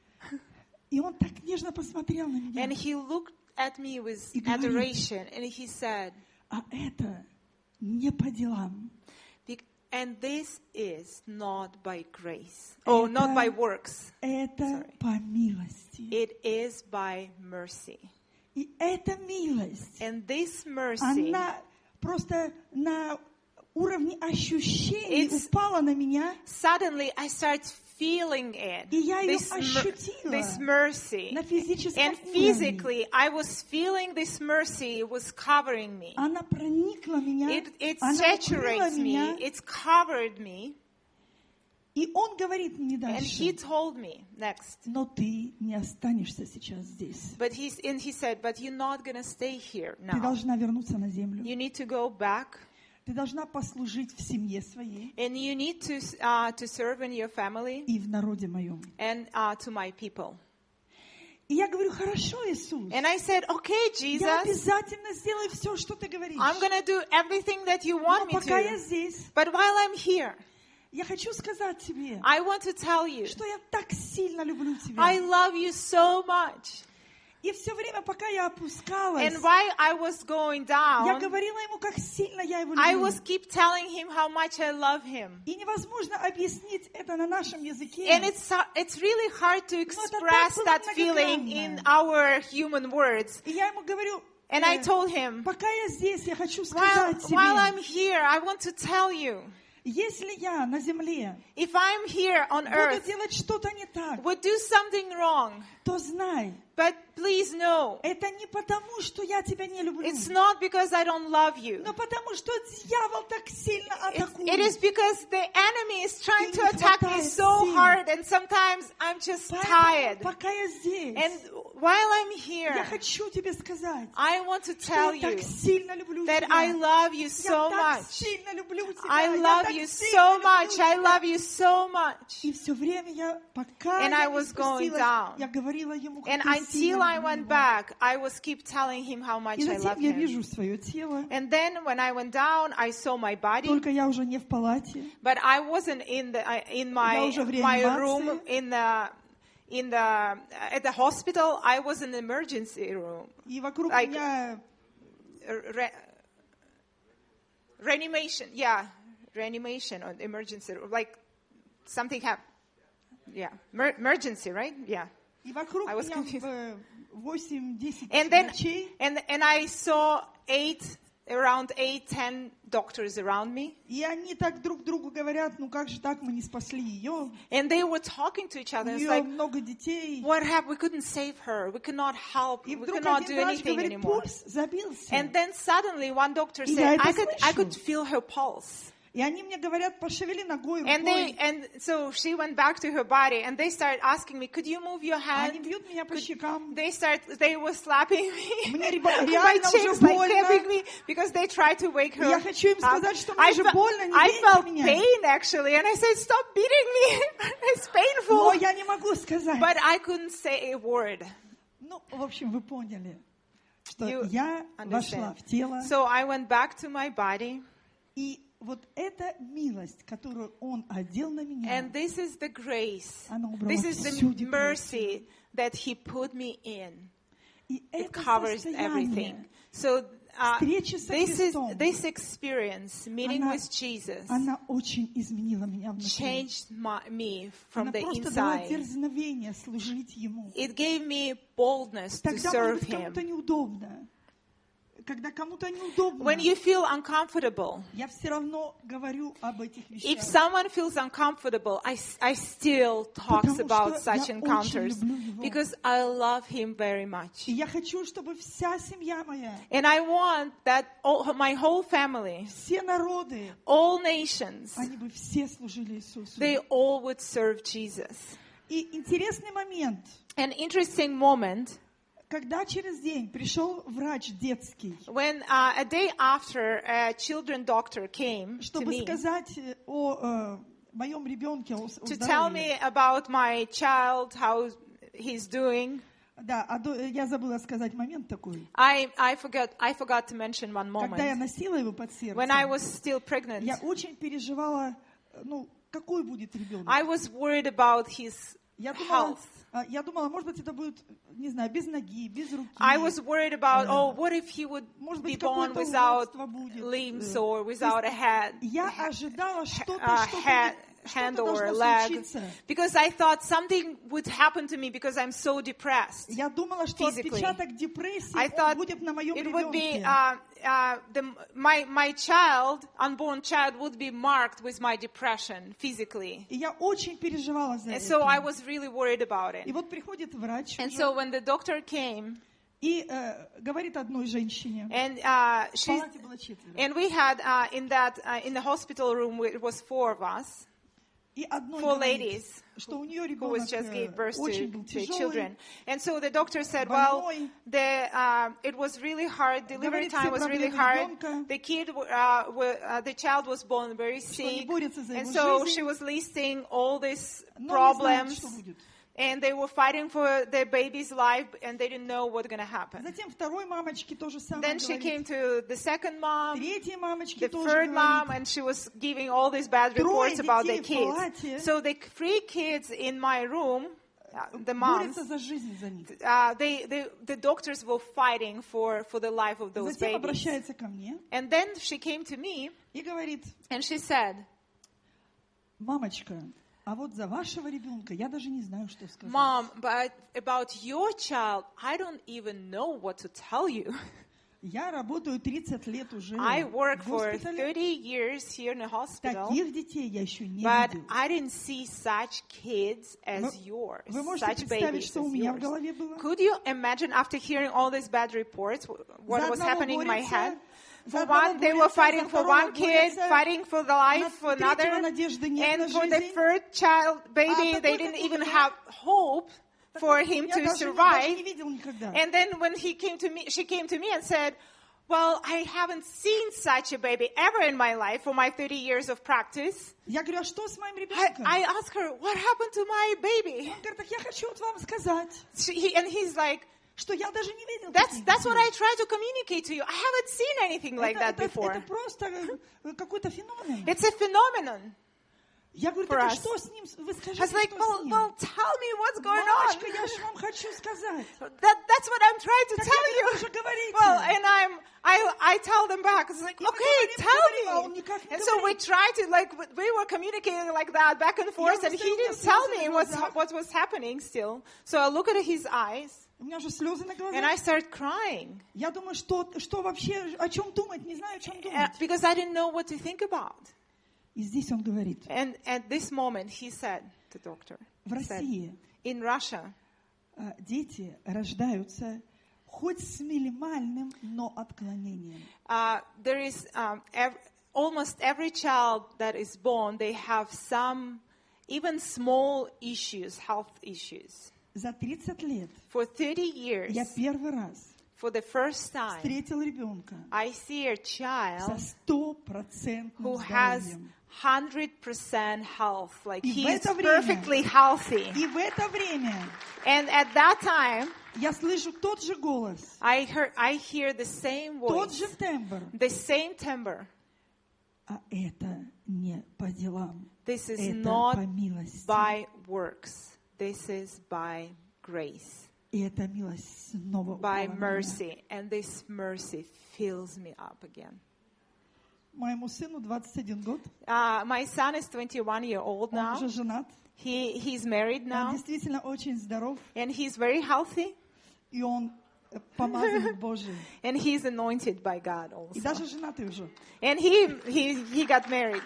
[SPEAKER 1] И он так нежно посмотрел на меня.
[SPEAKER 2] And he looked at me with
[SPEAKER 1] И говорит:
[SPEAKER 2] adoration, and he said,
[SPEAKER 1] А это не по делам.
[SPEAKER 2] "Bec- and this is not by grace, oh, not
[SPEAKER 1] Это-
[SPEAKER 2] by works.
[SPEAKER 1] Это
[SPEAKER 2] Sorry.
[SPEAKER 1] по милости.
[SPEAKER 2] It is by mercy.
[SPEAKER 1] И эта милость,
[SPEAKER 2] And this mercy,
[SPEAKER 1] она просто на уровне ощущений
[SPEAKER 2] It's-
[SPEAKER 1] упала на меня,
[SPEAKER 2] suddenly I start feeling it.
[SPEAKER 1] и я ее
[SPEAKER 2] This, mer-
[SPEAKER 1] ощутила
[SPEAKER 2] this mercy.
[SPEAKER 1] на физическом
[SPEAKER 2] And
[SPEAKER 1] уровне.
[SPEAKER 2] physically, I was feeling this mercy. It was covering me.
[SPEAKER 1] Она проникла меня,
[SPEAKER 2] It, it
[SPEAKER 1] она укрыла
[SPEAKER 2] saturates
[SPEAKER 1] меня,
[SPEAKER 2] me. It's covered me.
[SPEAKER 1] и он говорит мне
[SPEAKER 2] And he
[SPEAKER 1] дальше:
[SPEAKER 2] told me next.
[SPEAKER 1] но ты не останешься сейчас здесь.
[SPEAKER 2] But he's, and he said, but you're not going to stay here
[SPEAKER 1] Ты
[SPEAKER 2] now.
[SPEAKER 1] должна вернуться на землю.
[SPEAKER 2] You need to go back.
[SPEAKER 1] Ты должна послужить в семье своей
[SPEAKER 2] And you need to, uh, to serve in your family
[SPEAKER 1] и в народе моем.
[SPEAKER 2] and uh, to my people.
[SPEAKER 1] И я говорю: хорошо, Иисус,
[SPEAKER 2] And I said, okay,
[SPEAKER 1] я
[SPEAKER 2] Jesus,
[SPEAKER 1] обязательно сделаю все, что ты говоришь.
[SPEAKER 2] I'm going to do everything that you
[SPEAKER 1] Но
[SPEAKER 2] want me
[SPEAKER 1] пока я
[SPEAKER 2] to.
[SPEAKER 1] здесь,
[SPEAKER 2] But while I'm here,
[SPEAKER 1] я хочу сказать тебе,
[SPEAKER 2] I want to tell you,
[SPEAKER 1] что я так сильно люблю тебя.
[SPEAKER 2] I love you so much.
[SPEAKER 1] И все время, пока я опускалась,
[SPEAKER 2] And while I was going
[SPEAKER 1] я
[SPEAKER 2] down,
[SPEAKER 1] говорила ему, как сильно я его
[SPEAKER 2] I
[SPEAKER 1] люблю.
[SPEAKER 2] was keep telling him how much I love him.
[SPEAKER 1] И невозможно объяснить это на нашем языке.
[SPEAKER 2] And it's uh, it's really hard to express
[SPEAKER 1] было
[SPEAKER 2] that feeling
[SPEAKER 1] многогранно.
[SPEAKER 2] in our human words.
[SPEAKER 1] И я ему говорю:
[SPEAKER 2] And
[SPEAKER 1] э,
[SPEAKER 2] I told him,
[SPEAKER 1] пока я здесь, я хочу
[SPEAKER 2] while,
[SPEAKER 1] сказать тебе,
[SPEAKER 2] while I'm here, I want to tell you,
[SPEAKER 1] если я на земле
[SPEAKER 2] if I'm here on
[SPEAKER 1] буду
[SPEAKER 2] earth,
[SPEAKER 1] делать что-то не так,
[SPEAKER 2] would do something wrong,
[SPEAKER 1] то знай,
[SPEAKER 2] but please know,
[SPEAKER 1] это не потому, что я тебя не люблю,
[SPEAKER 2] it's not because I don't love you.
[SPEAKER 1] но потому, что дьявол так сильно
[SPEAKER 2] It's,
[SPEAKER 1] атакует.
[SPEAKER 2] it is because the enemy is trying
[SPEAKER 1] И
[SPEAKER 2] to
[SPEAKER 1] не
[SPEAKER 2] attack me
[SPEAKER 1] хватает
[SPEAKER 2] so
[SPEAKER 1] сил.
[SPEAKER 2] hard, and sometimes I'm just
[SPEAKER 1] Поэтому,
[SPEAKER 2] tired.
[SPEAKER 1] пока я здесь,
[SPEAKER 2] And while I'm
[SPEAKER 1] я
[SPEAKER 2] here,
[SPEAKER 1] хочу тебе сказать,
[SPEAKER 2] I want to
[SPEAKER 1] что
[SPEAKER 2] tell
[SPEAKER 1] я так
[SPEAKER 2] you
[SPEAKER 1] сильно люблю
[SPEAKER 2] that
[SPEAKER 1] тебя.
[SPEAKER 2] I love you
[SPEAKER 1] Я
[SPEAKER 2] so
[SPEAKER 1] так
[SPEAKER 2] much.
[SPEAKER 1] сильно люблю тебя.
[SPEAKER 2] I
[SPEAKER 1] Я
[SPEAKER 2] love
[SPEAKER 1] так
[SPEAKER 2] you
[SPEAKER 1] сильно
[SPEAKER 2] so
[SPEAKER 1] люблю
[SPEAKER 2] much. I
[SPEAKER 1] тебя.
[SPEAKER 2] love you so much.
[SPEAKER 1] И все время я, пока
[SPEAKER 2] And
[SPEAKER 1] я
[SPEAKER 2] I
[SPEAKER 1] не
[SPEAKER 2] was going
[SPEAKER 1] спустилась,
[SPEAKER 2] down.
[SPEAKER 1] я говорила ему, как
[SPEAKER 2] And
[SPEAKER 1] я
[SPEAKER 2] until
[SPEAKER 1] сильно
[SPEAKER 2] I
[SPEAKER 1] люблю
[SPEAKER 2] went
[SPEAKER 1] его.
[SPEAKER 2] back, I was keep telling him how much
[SPEAKER 1] И
[SPEAKER 2] I love
[SPEAKER 1] затем я
[SPEAKER 2] him.
[SPEAKER 1] вижу свое тело,
[SPEAKER 2] And then when I went down, I saw my body,
[SPEAKER 1] только я уже не в палате,
[SPEAKER 2] but I wasn't in the uh, in
[SPEAKER 1] Я
[SPEAKER 2] my
[SPEAKER 1] уже в
[SPEAKER 2] my
[SPEAKER 1] реанимации.
[SPEAKER 2] room in the in the at the hospital. I was in the emergency room,
[SPEAKER 1] и вокруг
[SPEAKER 2] Like-
[SPEAKER 1] меня
[SPEAKER 2] Re- reanimation. Yeah, reanimation or emergency room, like something happened. Yeah, Mer- emergency, right? Yeah.
[SPEAKER 1] И вокруг
[SPEAKER 2] I was
[SPEAKER 1] меня
[SPEAKER 2] confused.
[SPEAKER 1] э, восемь-десять
[SPEAKER 2] And then,
[SPEAKER 1] врачей.
[SPEAKER 2] and and I saw eight, around eight, ten doctors around me.
[SPEAKER 1] И они так друг другу говорят, ну как же так, мы не спасли ее.
[SPEAKER 2] And they were talking to each
[SPEAKER 1] У
[SPEAKER 2] other. It's
[SPEAKER 1] нее
[SPEAKER 2] like,
[SPEAKER 1] много детей.
[SPEAKER 2] what happened? We couldn't save her. We could not help.
[SPEAKER 1] И
[SPEAKER 2] We
[SPEAKER 1] вдруг
[SPEAKER 2] could not
[SPEAKER 1] один
[SPEAKER 2] do
[SPEAKER 1] врач
[SPEAKER 2] anything
[SPEAKER 1] говорит,
[SPEAKER 2] anymore.
[SPEAKER 1] пульс забился.
[SPEAKER 2] And then suddenly one doctor
[SPEAKER 1] И я
[SPEAKER 2] said,
[SPEAKER 1] это
[SPEAKER 2] I could, I
[SPEAKER 1] слышу.
[SPEAKER 2] could feel her pulse.
[SPEAKER 1] И они мне говорят, пошевели ногой,
[SPEAKER 2] And they,
[SPEAKER 1] рукой.
[SPEAKER 2] and so she went back to her body, and they started asking me, could you move your
[SPEAKER 1] Они
[SPEAKER 2] hand?
[SPEAKER 1] бьют меня по щекам.
[SPEAKER 2] They start, they were slapping me.
[SPEAKER 1] Мне реба-
[SPEAKER 2] My
[SPEAKER 1] реально уже
[SPEAKER 2] cheeks like
[SPEAKER 1] больно.
[SPEAKER 2] grabbing me because they tried to wake her
[SPEAKER 1] Я хочу им
[SPEAKER 2] up.
[SPEAKER 1] сказать, что мне
[SPEAKER 2] I,
[SPEAKER 1] уже
[SPEAKER 2] fe-
[SPEAKER 1] больно, не
[SPEAKER 2] I
[SPEAKER 1] бейте
[SPEAKER 2] felt
[SPEAKER 1] меня.
[SPEAKER 2] pain actually, and I said, stop beating me. It's
[SPEAKER 1] Но
[SPEAKER 2] painful.
[SPEAKER 1] я не могу сказать.
[SPEAKER 2] But I couldn't say a word.
[SPEAKER 1] Ну, в общем, вы поняли, что
[SPEAKER 2] You
[SPEAKER 1] я вошла
[SPEAKER 2] understand.
[SPEAKER 1] в тело.
[SPEAKER 2] So I went back to my body,
[SPEAKER 1] И вот эта милость, которую Он одел на меня,
[SPEAKER 2] and this is the grace.
[SPEAKER 1] она убрала
[SPEAKER 2] This is
[SPEAKER 1] всю
[SPEAKER 2] the
[SPEAKER 1] депрессию.
[SPEAKER 2] mercy that He put me in.
[SPEAKER 1] И
[SPEAKER 2] It
[SPEAKER 1] это
[SPEAKER 2] covers
[SPEAKER 1] состояние,
[SPEAKER 2] everything. So uh,
[SPEAKER 1] встречи со
[SPEAKER 2] this is
[SPEAKER 1] Христом,
[SPEAKER 2] this experience, meeting
[SPEAKER 1] она,
[SPEAKER 2] with Jesus,
[SPEAKER 1] она очень изменила меня внутри.
[SPEAKER 2] changed my, me from
[SPEAKER 1] Она
[SPEAKER 2] the
[SPEAKER 1] просто дала
[SPEAKER 2] inside.
[SPEAKER 1] дерзновение служить Ему.
[SPEAKER 2] It gave me boldness to
[SPEAKER 1] Тогда, может
[SPEAKER 2] serve
[SPEAKER 1] быть, кому-то
[SPEAKER 2] Him.
[SPEAKER 1] неудобно. Когда кому-то неудобно,
[SPEAKER 2] When you feel uncomfortable,
[SPEAKER 1] я все равно говорю об этих
[SPEAKER 2] if
[SPEAKER 1] вещах.
[SPEAKER 2] someone feels uncomfortable, I, s- I still talk
[SPEAKER 1] Потому
[SPEAKER 2] about
[SPEAKER 1] что
[SPEAKER 2] such
[SPEAKER 1] я
[SPEAKER 2] encounters
[SPEAKER 1] очень люблю его.
[SPEAKER 2] because I love Him very much.
[SPEAKER 1] И я хочу, чтобы вся семья моя,
[SPEAKER 2] And I want that all, my whole family,
[SPEAKER 1] все народы,
[SPEAKER 2] all nations,
[SPEAKER 1] они бы все служили Иисусу.
[SPEAKER 2] they all would serve Jesus.
[SPEAKER 1] И интересный момент,
[SPEAKER 2] An interesting moment
[SPEAKER 1] когда через день пришел врач детский,
[SPEAKER 2] when uh, a day after a children doctor came to
[SPEAKER 1] чтобы
[SPEAKER 2] me
[SPEAKER 1] сказать э, о э, моем ребенке, о, с- о
[SPEAKER 2] to tell
[SPEAKER 1] здоровье.
[SPEAKER 2] me about my child, how he's doing.
[SPEAKER 1] Да, а до- я забыла сказать момент такой.
[SPEAKER 2] I, I forgot I forgot to mention one
[SPEAKER 1] Когда я
[SPEAKER 2] moment.
[SPEAKER 1] носила его под сердцем,
[SPEAKER 2] When I was still pregnant,
[SPEAKER 1] я очень переживала, э, ну, какой будет ребенок.
[SPEAKER 2] I was worried about his
[SPEAKER 1] Я думала,
[SPEAKER 2] health.
[SPEAKER 1] а, я думала, может быть, это будет, не знаю, без ноги, без руки.
[SPEAKER 2] I was worried about,
[SPEAKER 1] Yeah.
[SPEAKER 2] oh, what if he would
[SPEAKER 1] Может
[SPEAKER 2] be
[SPEAKER 1] быть,
[SPEAKER 2] born
[SPEAKER 1] какое-то
[SPEAKER 2] without
[SPEAKER 1] уродство будет.
[SPEAKER 2] limbs
[SPEAKER 1] Э,
[SPEAKER 2] or without a head,
[SPEAKER 1] Я ожидала что-то,
[SPEAKER 2] uh,
[SPEAKER 1] что-то,
[SPEAKER 2] head,
[SPEAKER 1] что-то
[SPEAKER 2] hand or
[SPEAKER 1] должно
[SPEAKER 2] leg,
[SPEAKER 1] случиться.
[SPEAKER 2] because I thought something would happen to me because I'm so depressed.
[SPEAKER 1] Я думала, что
[SPEAKER 2] physically.
[SPEAKER 1] отпечаток депрессии
[SPEAKER 2] I
[SPEAKER 1] он
[SPEAKER 2] thought
[SPEAKER 1] будет на моем
[SPEAKER 2] it would be
[SPEAKER 1] ребенке.
[SPEAKER 2] uh, uh, the, my my child, unborn child, would be marked with my depression physically,
[SPEAKER 1] И я очень переживала за
[SPEAKER 2] and
[SPEAKER 1] это.
[SPEAKER 2] so I was really worried about
[SPEAKER 1] И
[SPEAKER 2] it.
[SPEAKER 1] вот приходит врач
[SPEAKER 2] And
[SPEAKER 1] уже
[SPEAKER 2] so when the doctor came,
[SPEAKER 1] и э, говорит одной женщине,
[SPEAKER 2] and uh,
[SPEAKER 1] в
[SPEAKER 2] she
[SPEAKER 1] палате было четверо,
[SPEAKER 2] and we had uh, in that uh, in the hospital room it was four of us,
[SPEAKER 1] и одной
[SPEAKER 2] four
[SPEAKER 1] говорит,
[SPEAKER 2] ladies
[SPEAKER 1] что у нее
[SPEAKER 2] who
[SPEAKER 1] ребенок
[SPEAKER 2] was just
[SPEAKER 1] э,
[SPEAKER 2] gave birth
[SPEAKER 1] очень
[SPEAKER 2] to,
[SPEAKER 1] был
[SPEAKER 2] to
[SPEAKER 1] тяжелый.
[SPEAKER 2] children. And so the doctor said, well,
[SPEAKER 1] Больной.
[SPEAKER 2] the, uh, it was really hard, delivery
[SPEAKER 1] Говорит,
[SPEAKER 2] time
[SPEAKER 1] все
[SPEAKER 2] was really
[SPEAKER 1] проблемы
[SPEAKER 2] hard.
[SPEAKER 1] ребенка.
[SPEAKER 2] The kid, uh, wa- uh, the child was born very
[SPEAKER 1] Что не
[SPEAKER 2] sick.
[SPEAKER 1] борется за
[SPEAKER 2] And
[SPEAKER 1] его
[SPEAKER 2] so
[SPEAKER 1] жизнь,
[SPEAKER 2] she was listing all these
[SPEAKER 1] но не знает,
[SPEAKER 2] problems.
[SPEAKER 1] что будет.
[SPEAKER 2] And they were fighting for their baby's life, and they didn't know what's going to happen.
[SPEAKER 1] Затем второй мамочке то же самое
[SPEAKER 2] Then she
[SPEAKER 1] говорит.
[SPEAKER 2] came to the second mom,
[SPEAKER 1] Третьей мамочке
[SPEAKER 2] the
[SPEAKER 1] тоже
[SPEAKER 2] third mom,
[SPEAKER 1] говорит.
[SPEAKER 2] and she was giving all these bad
[SPEAKER 1] Трое
[SPEAKER 2] reports about the
[SPEAKER 1] детей в палате.
[SPEAKER 2] kids. So the three kids in my room, uh, the moms,
[SPEAKER 1] Борется за жизнь за них.
[SPEAKER 2] uh, they, they, the doctors were fighting for, for the life of those
[SPEAKER 1] Затем
[SPEAKER 2] babies.
[SPEAKER 1] обращается ко мне
[SPEAKER 2] And then she came to me,
[SPEAKER 1] и говорит,
[SPEAKER 2] and she said,
[SPEAKER 1] мамочка, а вот за вашего ребенка я даже не знаю, что сказать.
[SPEAKER 2] Mom, but about your child, I don't even know what to tell you.
[SPEAKER 1] Я работаю тридцать лет уже
[SPEAKER 2] I
[SPEAKER 1] в
[SPEAKER 2] worked for
[SPEAKER 1] госпитале.
[SPEAKER 2] thirty years here in the hospital,
[SPEAKER 1] Таких детей я еще не
[SPEAKER 2] but
[SPEAKER 1] видел.
[SPEAKER 2] I didn't see such kids as
[SPEAKER 1] Вы-
[SPEAKER 2] yours,
[SPEAKER 1] Вы можете
[SPEAKER 2] such
[SPEAKER 1] представить,
[SPEAKER 2] babies
[SPEAKER 1] что у
[SPEAKER 2] as
[SPEAKER 1] меня в
[SPEAKER 2] yours.
[SPEAKER 1] голове было?
[SPEAKER 2] Could you imagine after hearing all these bad reports, wh- what
[SPEAKER 1] За
[SPEAKER 2] was
[SPEAKER 1] одного
[SPEAKER 2] happening in my
[SPEAKER 1] борются,
[SPEAKER 2] head?
[SPEAKER 1] за
[SPEAKER 2] For
[SPEAKER 1] одного
[SPEAKER 2] one, they were
[SPEAKER 1] борются,
[SPEAKER 2] fighting
[SPEAKER 1] за
[SPEAKER 2] for
[SPEAKER 1] второго
[SPEAKER 2] one kid,
[SPEAKER 1] борются,
[SPEAKER 2] fighting for the life
[SPEAKER 1] на
[SPEAKER 2] for
[SPEAKER 1] третьего
[SPEAKER 2] another,
[SPEAKER 1] надежды нет на
[SPEAKER 2] and for the
[SPEAKER 1] жизнь.
[SPEAKER 2] third child, baby,
[SPEAKER 1] А
[SPEAKER 2] they
[SPEAKER 1] такой,
[SPEAKER 2] didn't
[SPEAKER 1] как у
[SPEAKER 2] even
[SPEAKER 1] меня,
[SPEAKER 2] have hope for
[SPEAKER 1] Такого
[SPEAKER 2] him
[SPEAKER 1] я
[SPEAKER 2] to
[SPEAKER 1] даже, не- даже
[SPEAKER 2] survive.
[SPEAKER 1] не видел никогда.
[SPEAKER 2] And then when he came to me, she came to me and said, well, I haven't seen such a baby ever in my life for my thirty years of practice.
[SPEAKER 1] Я говорю, а что с моим
[SPEAKER 2] I,
[SPEAKER 1] ребенком?
[SPEAKER 2] I asked her, what happened to my baby?
[SPEAKER 1] Он говорит, так я хочу вот вам сказать,
[SPEAKER 2] She, he, and he's like,
[SPEAKER 1] что я даже не видел
[SPEAKER 2] that's,
[SPEAKER 1] таких
[SPEAKER 2] that's what
[SPEAKER 1] детей.
[SPEAKER 2] I tried to communicate to you. I haven't seen anything like
[SPEAKER 1] это,
[SPEAKER 2] that
[SPEAKER 1] это-
[SPEAKER 2] before.
[SPEAKER 1] это просто э, какой-то феномен.
[SPEAKER 2] It's a phenomenon.
[SPEAKER 1] Я говорю,
[SPEAKER 2] for
[SPEAKER 1] так а
[SPEAKER 2] us.
[SPEAKER 1] что с ним? Вы
[SPEAKER 2] I
[SPEAKER 1] скажите,
[SPEAKER 2] was like,
[SPEAKER 1] что
[SPEAKER 2] well,
[SPEAKER 1] с ним?
[SPEAKER 2] well, tell me what's going
[SPEAKER 1] Мамочка,
[SPEAKER 2] on.
[SPEAKER 1] я же вам хочу сказать.
[SPEAKER 2] That, that's what I'm trying to
[SPEAKER 1] Так
[SPEAKER 2] tell
[SPEAKER 1] это
[SPEAKER 2] you.
[SPEAKER 1] вы же говорите.
[SPEAKER 2] Well, and I'm, I, I tell them back. It's like,
[SPEAKER 1] И мы
[SPEAKER 2] okay,
[SPEAKER 1] говорим,
[SPEAKER 2] tell
[SPEAKER 1] говорим, а он
[SPEAKER 2] me.
[SPEAKER 1] никак не
[SPEAKER 2] And so we
[SPEAKER 1] говорит.
[SPEAKER 2] tried to, like, we were communicating like that, back and forth, and he
[SPEAKER 1] встаю, у меня
[SPEAKER 2] didn't tell
[SPEAKER 1] слезы
[SPEAKER 2] me
[SPEAKER 1] на
[SPEAKER 2] what's,
[SPEAKER 1] глазах.
[SPEAKER 2] what was happening still. So I look at his eyes,
[SPEAKER 1] У меня уже слезы на
[SPEAKER 2] and I
[SPEAKER 1] глазах.
[SPEAKER 2] start crying.
[SPEAKER 1] Я думаю, что, что вообще, о чем думать, не знаю, о чем
[SPEAKER 2] Uh,
[SPEAKER 1] думать.
[SPEAKER 2] because I didn't know what to think about.
[SPEAKER 1] И здесь он говорит,
[SPEAKER 2] And at this moment, he said, the doctor,
[SPEAKER 1] в
[SPEAKER 2] he said,
[SPEAKER 1] России
[SPEAKER 2] in Russia,
[SPEAKER 1] а, дети рождаются хоть с минимальным, но отклонением.
[SPEAKER 2] uh, there is um, ev- almost every child that is born, they have some, even small issues, health issues.
[SPEAKER 1] За тридцать лет
[SPEAKER 2] For thirty years,
[SPEAKER 1] я первый раз
[SPEAKER 2] for the first time,
[SPEAKER 1] встретил ребенка
[SPEAKER 2] I see a
[SPEAKER 1] со
[SPEAKER 2] child
[SPEAKER 1] стопроцентным
[SPEAKER 2] who has
[SPEAKER 1] здоровьем.
[SPEAKER 2] one hundred percent health, like
[SPEAKER 1] И в
[SPEAKER 2] he's
[SPEAKER 1] это время-
[SPEAKER 2] perfectly healthy.
[SPEAKER 1] И в это время
[SPEAKER 2] And at that time,
[SPEAKER 1] я слышу тот же голос,
[SPEAKER 2] I heard, I hear the same
[SPEAKER 1] тот
[SPEAKER 2] voice,
[SPEAKER 1] же тембр.
[SPEAKER 2] the same timbre.
[SPEAKER 1] А это не по делам,
[SPEAKER 2] This is
[SPEAKER 1] это
[SPEAKER 2] not
[SPEAKER 1] по милости.
[SPEAKER 2] by works. This is by grace,
[SPEAKER 1] И эта милость снова
[SPEAKER 2] by
[SPEAKER 1] упала на меня.
[SPEAKER 2] mercy. And this mercy fills me up again.
[SPEAKER 1] Моему сыну двадцать один год,
[SPEAKER 2] Uh, my son is twenty-one year old
[SPEAKER 1] он
[SPEAKER 2] now.
[SPEAKER 1] уже женат,
[SPEAKER 2] He, he's married
[SPEAKER 1] он
[SPEAKER 2] now.
[SPEAKER 1] действительно очень здоров,
[SPEAKER 2] And he's very healthy.
[SPEAKER 1] и он э, помазанник Божий.
[SPEAKER 2] And he's anointed by God
[SPEAKER 1] И
[SPEAKER 2] also.
[SPEAKER 1] даже женатый уже.
[SPEAKER 2] And he, he, he got married.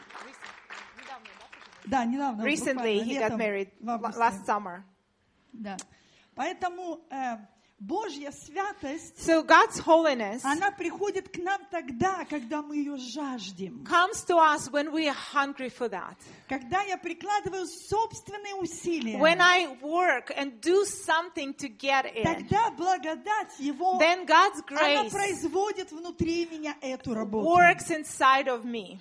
[SPEAKER 1] Да, недавно. вот
[SPEAKER 2] Recently,
[SPEAKER 1] буквально
[SPEAKER 2] he
[SPEAKER 1] летом,
[SPEAKER 2] got married
[SPEAKER 1] в
[SPEAKER 2] la-
[SPEAKER 1] августе.
[SPEAKER 2] last summer.
[SPEAKER 1] Да. Поэтому э, Божья святость,
[SPEAKER 2] So God's holiness
[SPEAKER 1] она приходит к нам тогда, когда мы ее жаждем.
[SPEAKER 2] comes to us when we are hungry for that.
[SPEAKER 1] Когда я прикладываю собственные усилия,
[SPEAKER 2] When I work and do something to get it,
[SPEAKER 1] тогда благодать Его,
[SPEAKER 2] then God's
[SPEAKER 1] она
[SPEAKER 2] grace
[SPEAKER 1] производит внутри меня эту работу.
[SPEAKER 2] works inside of me.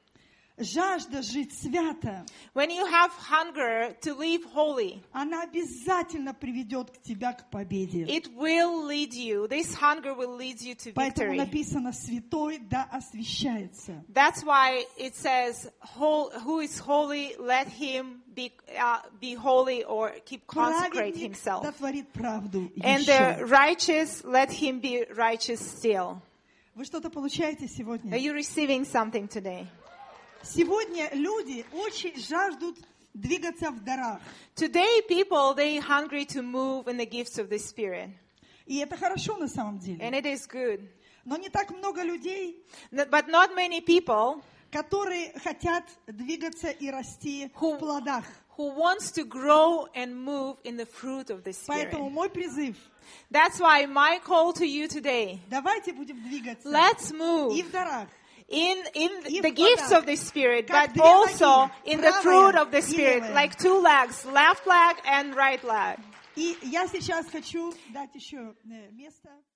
[SPEAKER 1] Жажда жить свято,
[SPEAKER 2] When you have hunger to live holy,
[SPEAKER 1] она обязательно приведет к тебя к победе.
[SPEAKER 2] it will lead you, this hunger will lead you to
[SPEAKER 1] Поэтому
[SPEAKER 2] victory.
[SPEAKER 1] написано «Святой да освящается».
[SPEAKER 2] That's why it says, "Hol- who is holy, let him be, uh, be holy or keep consecrate
[SPEAKER 1] Праведник
[SPEAKER 2] himself.
[SPEAKER 1] да творит правду
[SPEAKER 2] And
[SPEAKER 1] еще.
[SPEAKER 2] the righteous, let him be righteous still."
[SPEAKER 1] Вы что-то получаете
[SPEAKER 2] Are
[SPEAKER 1] сегодня?
[SPEAKER 2] you receiving something today?
[SPEAKER 1] Сегодня люди очень жаждут двигаться в дарах.
[SPEAKER 2] Today, people, they hungry to move in the gifts of the Spirit.
[SPEAKER 1] И это хорошо на самом деле.
[SPEAKER 2] And it is good.
[SPEAKER 1] Но не так много людей,
[SPEAKER 2] N- But not many people
[SPEAKER 1] которые хотят двигаться и расти
[SPEAKER 2] Who-
[SPEAKER 1] в плодах.
[SPEAKER 2] who wants to grow and move in the fruit of the Spirit.
[SPEAKER 1] Поэтому мой призыв,
[SPEAKER 2] That's why my call to you today,
[SPEAKER 1] давайте будем двигаться
[SPEAKER 2] let's
[SPEAKER 1] и
[SPEAKER 2] move
[SPEAKER 1] в дарах.
[SPEAKER 2] in, in
[SPEAKER 1] И
[SPEAKER 2] the
[SPEAKER 1] в
[SPEAKER 2] gifts
[SPEAKER 1] плодах.
[SPEAKER 2] of the Spirit,
[SPEAKER 1] Как
[SPEAKER 2] but
[SPEAKER 1] две
[SPEAKER 2] also
[SPEAKER 1] ноги,
[SPEAKER 2] in the
[SPEAKER 1] правая
[SPEAKER 2] fruit of the
[SPEAKER 1] и
[SPEAKER 2] Spirit,
[SPEAKER 1] левая.
[SPEAKER 2] like two legs, left leg and right leg.
[SPEAKER 1] И я сейчас хочу дать еще э, место.